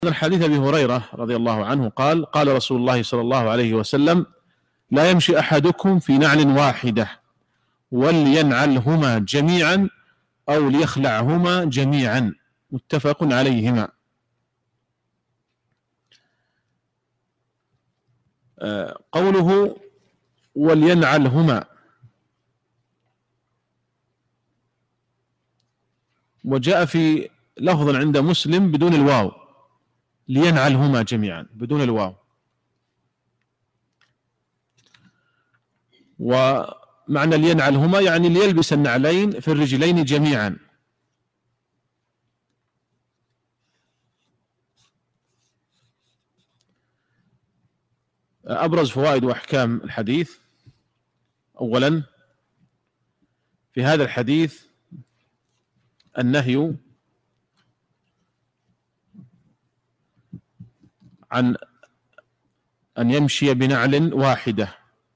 الحديث أبي هريرة رضي الله عنه قال: قال رسول الله صلى الله عليه وسلم: لا يمشي أحدكم في نعل واحدة ولينعلهما جميعا أو ليخلعهما جميعا، متفق عليهما. قوله ولينعلهما، وجاء في لفظ عند مسلم بدون الواو، لينعلهما جميعا بدون الواو. ومعنى لينعلهما يعني ليلبس النعلين في الرجلين جميعا. أبرز فوائد وأحكام الحديث: أولا، في هذا الحديث النهي عن أن يمشي بنعل واحدة،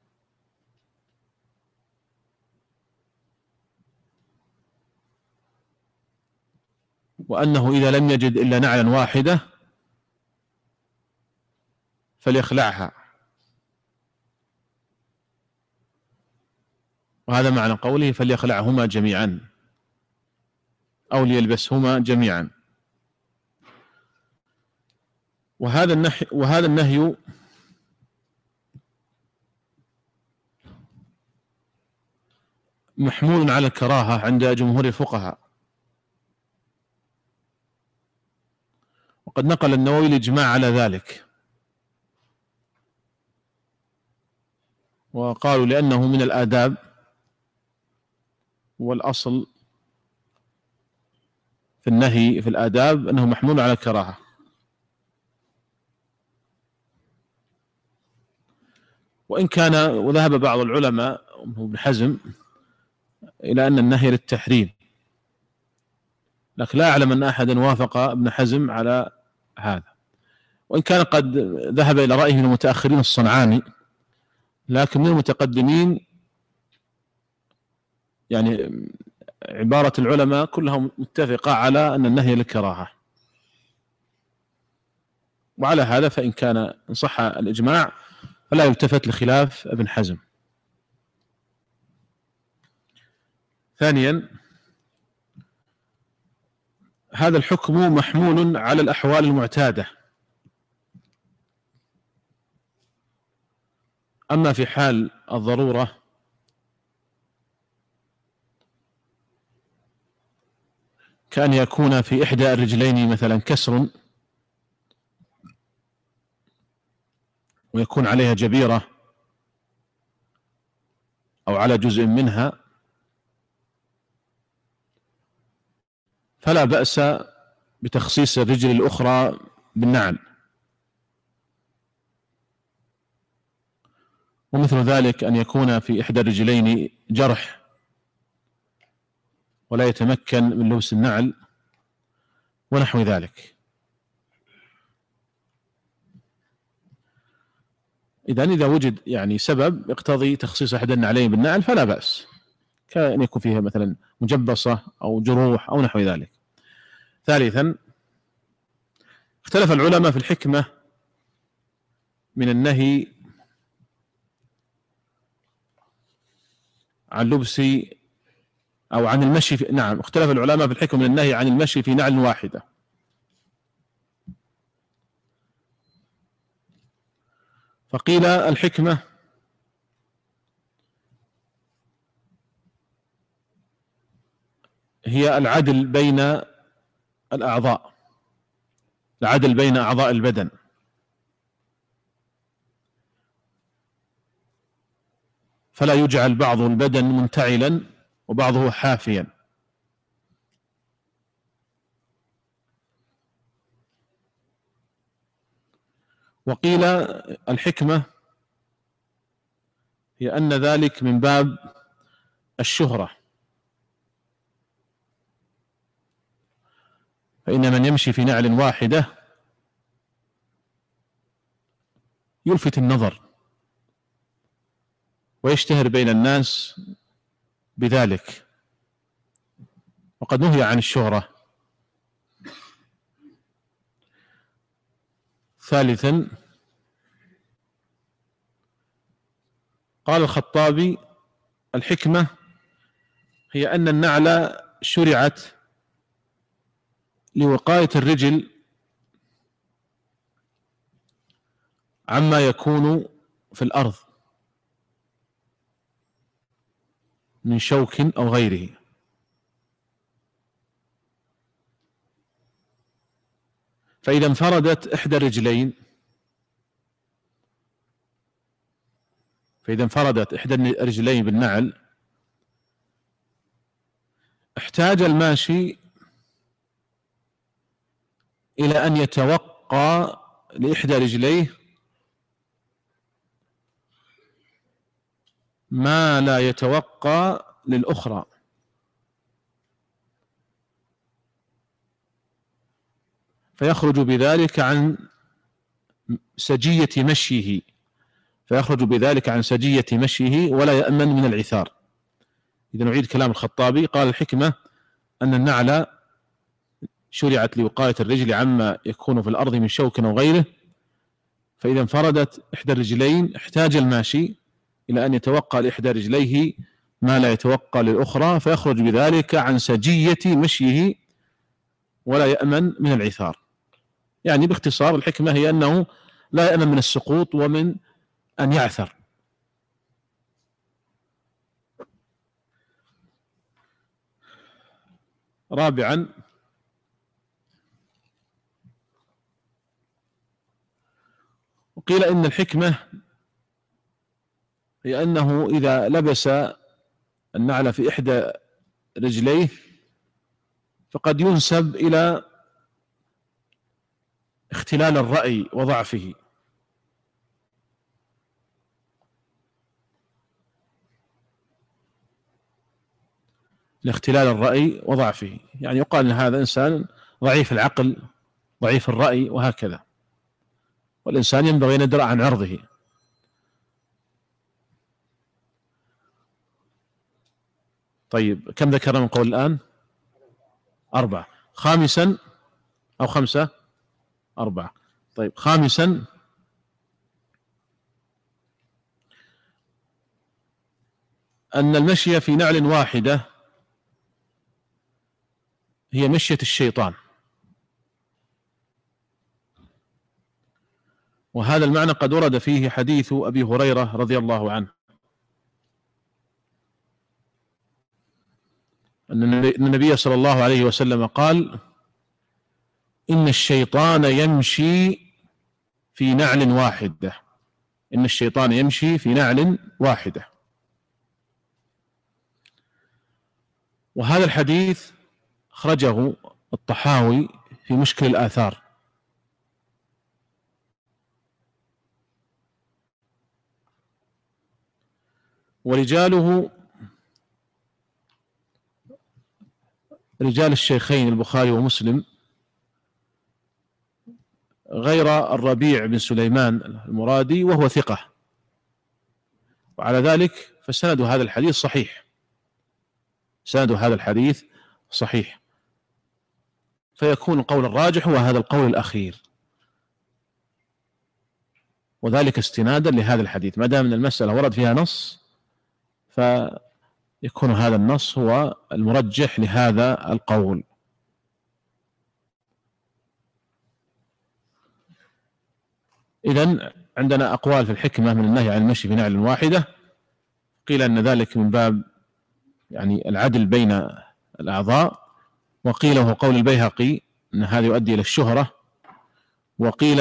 وأنه إذا لم يجد إلا نعلا واحدة فليخلعها، وهذا معنى قوله فليخلعهما جميعا أو ليلبسهما جميعا. وهذا النهي محمول على الكراهة عند جمهور الفقهاء، وقد نقل النووي الإجماع على ذلك، وقالوا لأنه من الآداب، والأصل في النهي في الآداب أنه محمول على الكراهة. وإن كان وذهب بعض العلماء ابن حزم إلى أن النهي للتحريم، لكن لا أعلم أن أحدا وافق ابن حزم على هذا، وإن كان قد ذهب إلى رأيه من المتأخرين الصنعاني، لكن من المتقدمين يعني عبارة العلماء كلها متفقة على أن النهي للكراهة. وعلى هذا فإن كان إن صح الإجماع فلا يلتفت لخلاف ابن حزم. ثانيا، هذا الحكم محمول على الأحوال المعتادة، أما في حال الضرورة كأن يكون في إحدى الرجلين مثلا كسر ويكون عليها جبيرة أو على جزء منها، فلا بأس بتخصيص الرجل الأخرى بالنعل. ومثل ذلك أن يكون في إحدى الرجلين جرح ولا يتمكن من لبس النعل ونحو ذلك. إذا وجد يعني سبب يقتضي تخصيص أحد النعلين بالنعل فلا بأس، كأن يكون فيها مثلا مجبصة أو جروح أو نحو ذلك. ثالثا، اختلف العلماء في الحكمة من النهي عن لبس أو عن المشي اختلف العلماء في الحكمة من النهي عن المشي في نعل واحدة. فقيل الحكمة هي العدل بين الأعضاء، العدل بين أعضاء البدن، فلا يجعل بعض البدن منتعلا وبعضه حافيا. وقيل الحكمة هي أن ذلك من باب الشهرة، فإن من يمشي في نعل واحدة يلفت النظر ويشتهر بين الناس بذلك، وقد نهي عن الشهرة. ثالثا قال الخطابي: الحكمة هي أن النعل شرعت لوقاية الرجل عما يكون في الأرض من شوك أو غيره، فإذا انفردت إحدى الرجلين بالنعل احتاج الماشي إلى أن يتوقى لإحدى رجليه ما لا يتوقى للأخرى، فيخرج بذلك عن سجية مشيه ولا يأمن من العثار. إذا نعيد كلام الخطابي: قال الحكمة أن النعل شرعت لوقاية الرجل عما يكون في الأرض من شوك أو غيره، فإذا انفردت إحدى الرجلين احتاج الماشي إلى أن يتوقى لإحدى رجليه ما لا يتوقى للأخرى، فيخرج بذلك عن سجية مشيه ولا يأمن من العثار. يعني باختصار الحكمة هي أنه لا يأمن من السقوط ومن أن يعثر. رابعا وقيل إن الحكمة هي أنه إذا لبس النعل في إحدى رجليه فقد ينسب إلى اختلال الرأي وضعفه، يعني يقال أن هذا إنسان ضعيف العقل ضعيف الرأي وهكذا، والإنسان ينبغي أن يدرأ عن عرضه. طيب كم ذكرنا من قول الآن؟ 4. خامسا أو 5؟ 4. طيب خامسا أن المشي في نعل واحدة هي مشية الشيطان، وهذا المعنى قد ورد فيه حديث أبي هريرة رضي الله عنه أن النبي صلى الله عليه وسلم قال: إن الشيطان يمشي في نعل واحدة. وهذا الحديث أخرجه الطحاوي في مشكل الآثار، ورجاله رجال الشيخين البخاري ومسلم غير الربيع بن سليمان المرادي وهو ثقة، وعلى ذلك فسند هذا الحديث صحيح، فيكون القول الراجح هو هذا القول الأخير، وذلك استنادا لهذا الحديث. ما دام أن المسألة ورد فيها نص فيكون هذا النص هو المرجح لهذا القول. إذن عندنا أقوال في الحكمة من النهي عن المشي في نعل واحدة. قيل أن ذلك من باب يعني العدل بين الأعضاء، وقيل هو قول البيهقي أن هذا يؤدي إلى الشهرة، وقيل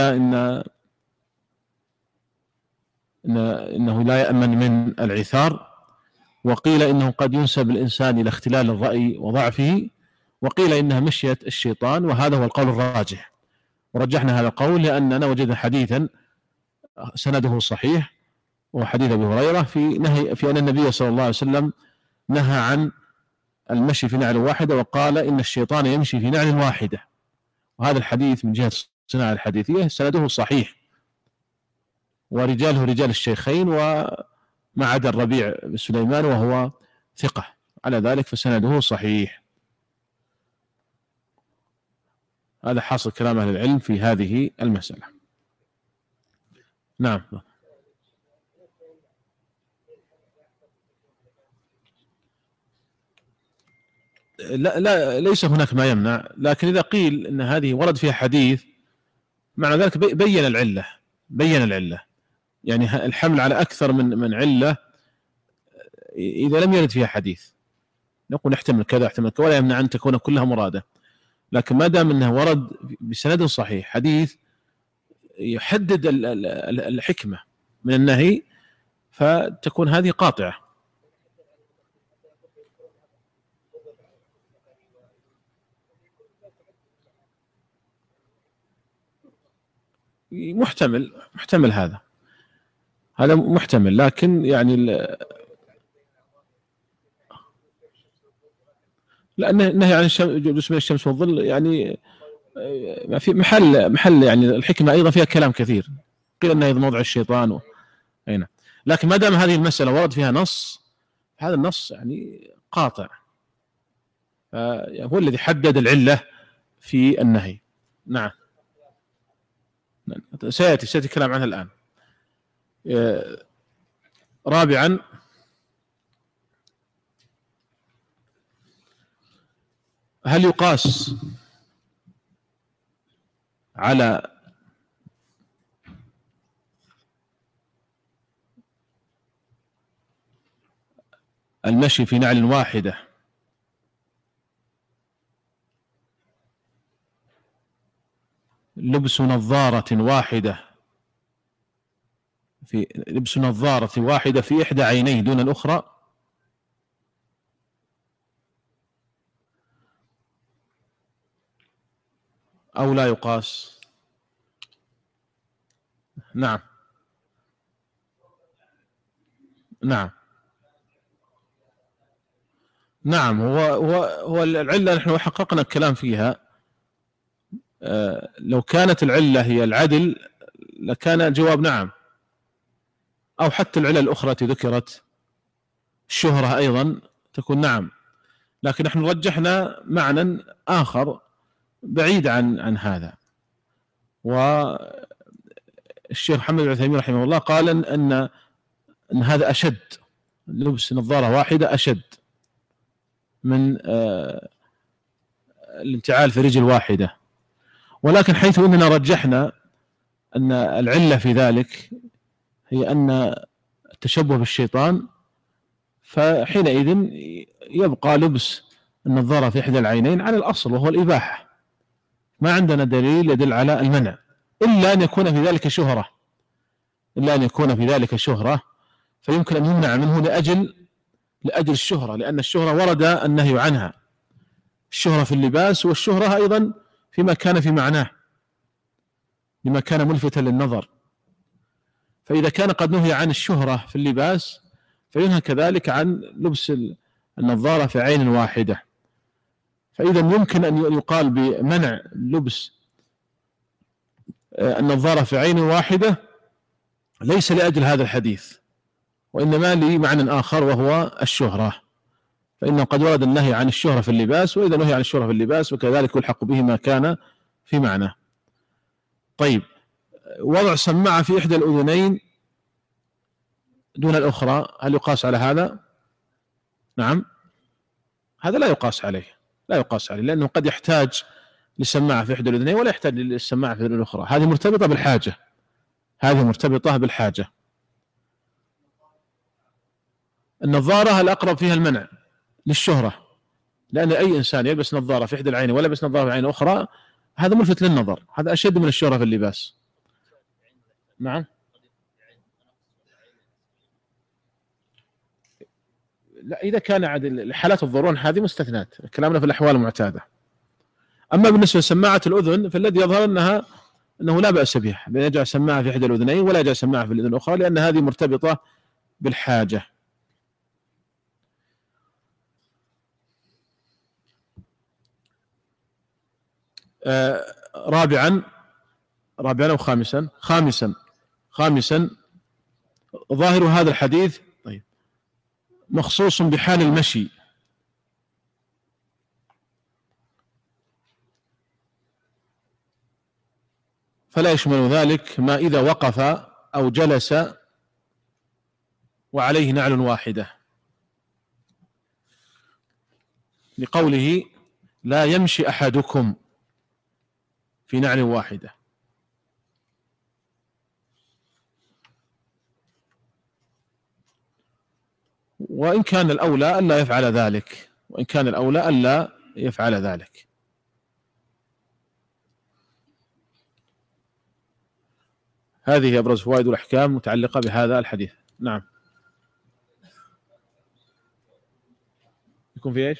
إنه لا يأمن من العثار، وقيل إنه قد ينسب الإنسان إلى اختلال الرأي وضعفه، وقيل إنها مشية الشيطان، وهذا هو القول الراجح. ورجحنا هذا القول لأننا وجدنا حديثا سنده صحيح، وهو حديث أبي هريرة في أن النبي صلى الله عليه وسلم نهى عن المشي في نعل واحدة، وقال إن الشيطان يمشي في نعل واحدة. وهذا الحديث من جهة الصناعة الحديثية سنده صحيح، ورجاله رجال الشيخين وما عدا الربيع بن سليمان وهو ثقة، على ذلك فسنده صحيح. هذا حاصل كلام أهل العلم في هذه المسألة. نعم. لا لا، ليس هناك ما يمنع، لكن إذا قيل أن هذه ورد فيها حديث معنى ذلك بين العلة، بين العلة، يعني الحمل على أكثر من علة إذا لم يرد فيها حديث، نقول احتمل كذا احتمل كذا، ولا يمنع أن تكون كلها مرادة. لكن ما دام أنه ورد بسند صحيح حديث يحدد الحكمة من النهي، فتكون هذه قاطعة. محتمل هذا محتمل، لكن يعني لا، النهي عن جلوس بين الشمس والظل يعني في محل يعني الحكمة أيضا فيها كلام كثير، قيل أنه أيضا موضع الشيطان أي نعم. لكن ما دام هذه المسألة ورد فيها نص، هذا النص يعني قاطع، هو الذي حدد العلة في النهي. نعم. سيأتي الكلام عنها الآن. رابعا، هل يقاس على المشي في نعل واحدة لبس نظارة واحدة في إحدى عينيه دون الأخرى، أو لا يقاس؟ نعم. نعم. نعم. هو العلة نحن حققنا الكلام فيها. لو كانت العلة هي العدل لكان الجواب نعم، أو حتى العلة الأخرى التي ذكرت، الشهرة أيضا تكون نعم. لكن نحن رجحنا معنى آخر بعيد عن هذا. والشيخ محمد بن عثيمين رحمه الله قال أن هذا أشد، لبس نظارة واحدة أشد من الانتعال في رجل واحدة. ولكن حيث أننا رجحنا أن العلة في ذلك هي أن التشبه بالشيطان، فحينئذ يبقى لبس النظارة في إحدى العينين على الأصل وهو الإباحة، ما عندنا دليل يدل على المنع، إلا أن يكون في ذلك شهرة، فيمكن أن يمنع منه لأجل الشهرة، لأن الشهرة ورد النهي عنها، الشهرة في اللباس، والشهرة أيضا فيما كان في معناه، لما كان ملفتا للنظر. فإذا كان قد نهي عن الشهرة في اللباس، فينهى كذلك عن لبس النظارة في عين واحدة. فإذا يمكن أن يقال بمنع لبس النظارة في عين واحدة ليس لأجل هذا الحديث، وإنما لمعنى آخر وهو الشهرة، فإنه قد ورد النهي عن الشهرة في اللباس، وإذا نهي عن الشهرة في اللباس وكذلك يلحق به ما كان في معناه. طيب، وضع سماعة في إحدى الأذنين دون الأخرى، هل يقاس على هذا؟ نعم، هذا لا يقاس عليه، لأنه قد يحتاج للسماعة في إحدى الأذنين ولا يحتاج للسماعة في الأذن الأخرى، هذه مرتبطة بالحاجة. النظارة الأقرب فيها المنع للشهرة، لأن أي إنسان يلبس نظارة في إحدى العين ولا يلبس نظارة في العين الأخرى هذا ملفت للنظر، هذا أشد من الشهرة في اللباس. نعم. لا، إذا كان عاد حالات الضرورة هذه مستثنات، كلامنا في الأحوال المعتادة. أما بالنسبة لسماعة الأذن فالذي يظهر أنه لا بأس به بأن يجعل سماعة في إحدى الأذنين ولا يجعل سماعة في الأذن الأخرى، لأن هذه مرتبطة بالحاجة. رابعا أو خامسا ظاهر هذا الحديث طيب مخصوص بحال المشي، فلا يشمل ذلك ما إذا وقف أو جلس وعليه نعل واحدة، لقوله لا يمشي أحدكم في نعل واحدة. وإن كان الأولى ألا يفعل ذلك، وإن كان الأولى ألا يفعل ذلك. هذه أبرز فوائد الأحكام متعلقة بهذا الحديث. نعم. يكون في إيش؟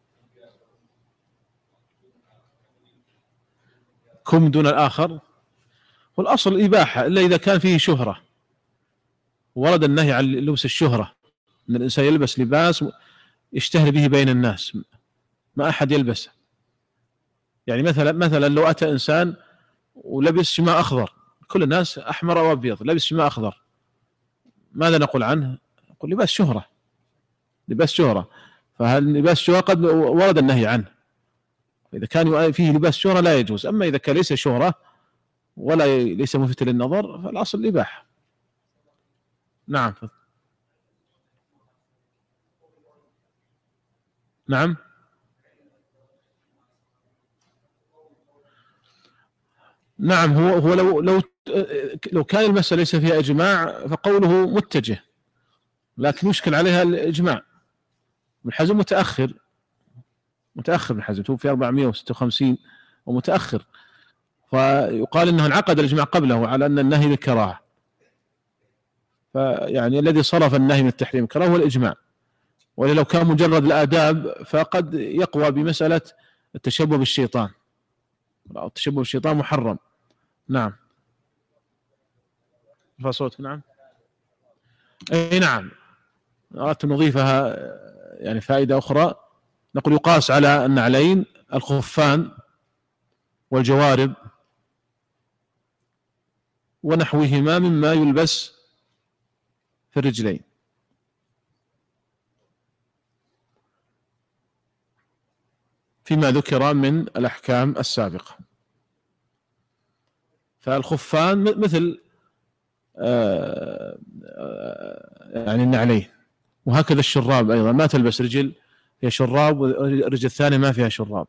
كم دون الآخر، والأصل الإباحة إلا إذا كان فيه شهرة، ورد النهي عن لبس الشهرة، أن الإنسان يلبس لباس يشتهر به بين الناس ما أحد يلبسه. يعني مثلا لو أتى إنسان ولبس شماء أخضر، كل الناس أحمر أو أبيض، لبس شماء أخضر، ماذا نقول عنه؟ نقول لباس شهرة، لباس شهرة. فهل لباس شهرة قد ورد النهي عنه، إذا كان فيه لباس شهرة لا يجوز. أما إذا كان ليس شهرة ولا ليس ملفت للنظر فالأصل الإباحة. نعم. نعم. نعم. هو لو كان المسألة ليس فيها إجماع فقوله متجه، لكن يشكل عليها الإجماع. ابن حزم متأخر ابن حزم توفي 456 ومتأخر، فيقال انه انعقد الاجماع قبله على ان النهي للكراهه، فيعني الذي صرف النهي من التحريم الكراهه هو الاجماع. ولو كان مجرد الآداب فقد يقوى بمسألة التشبه بالشيطان، التشبه بالشيطان محرم. نعم. فصوت. نعم. اي نعم. اردت ان نضيفها يعني فائدة اخرى، نقول يقاس على النعلين الخفان والجوارب ونحوهما مما يلبس في الرجلين. فيما ذكر من الأحكام السابقة، فالخفان مثل يعني النعلين، وهكذا الشراب أيضا ما تلبس رجل فيها شراب والرجل الثانية ما فيها شراب.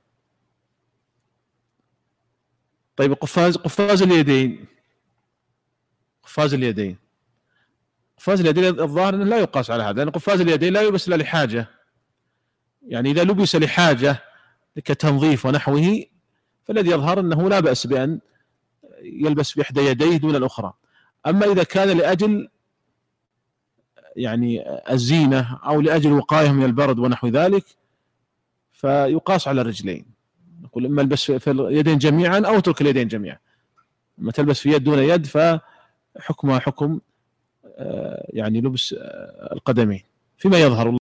طيب قفاز اليدين، قفاز اليدين الظاهر أنه لا يقاس على هذا، لأن قفاز اليدين لا يلبس إلا لحاجة، يعني إذا لبس لحاجة كتنظيف ونحوه فالذي يظهر أنه لا بأس بأن يلبس بإحدى يديه دون الأخرى. أما إذا كان لأجل يعني الزينة أو لأجل وقاية من البرد ونحو ذلك فيقاس على الرجلين، نقول إما البس في اليدين جميعا أو اترك اليدين جميعا. أما تلبس في يد دون يد فحكمها حكم يعني لبس القدمين فيما يظهر.